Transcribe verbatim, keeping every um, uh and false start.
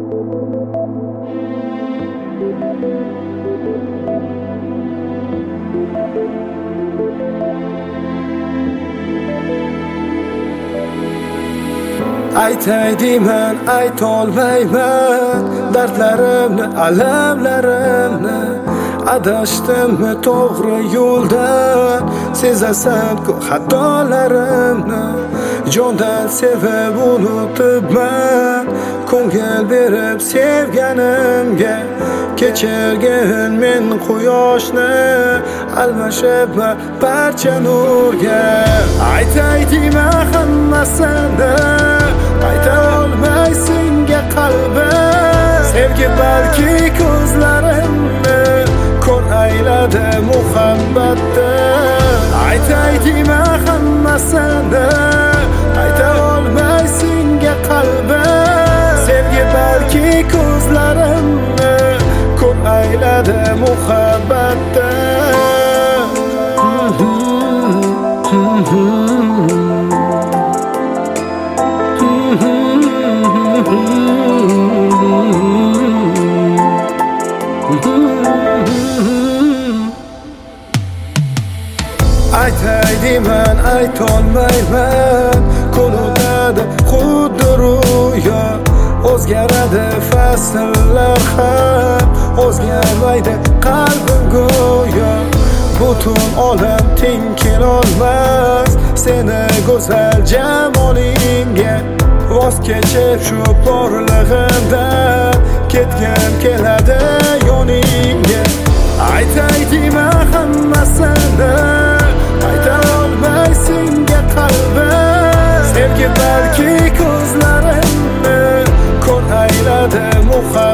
Aytay deyman, aytolmayman dardlarimni, alamlarimni. Adashdimmi to'g'ri yo'ldan, sezasan-ku xatolarimni. Jondan sevib unutibman, ko'ngil berib sevganimga. Kechirgin men quyoshni, almashibman parcha nurga. Aytay deyman hammasini, ayta olmay senga qalbim. Sevgi balki ko'zlarimni ko'r ayladi muhabbatda. Aytay deyman hammasini, ayta olmay senga qalbim. Sevgi balki ko'zlarimni ko'r ayladi muhabbatda. Aytay deyman, aytolmayman, qo'lidada xuddi ro'yo. O'zgaradi fasllar ham, o'zgarmaydi qalbim go'yo. Butun olam teng kelolmas seni go'zal jamolingga. Voz kechib shu borlig'imdan ketgim keladi yoningga. Aytay deyman hammasini, ayta olmay senga qalbim. Sevgi balki ko'zlarimni ko'r ayladi muhabbat.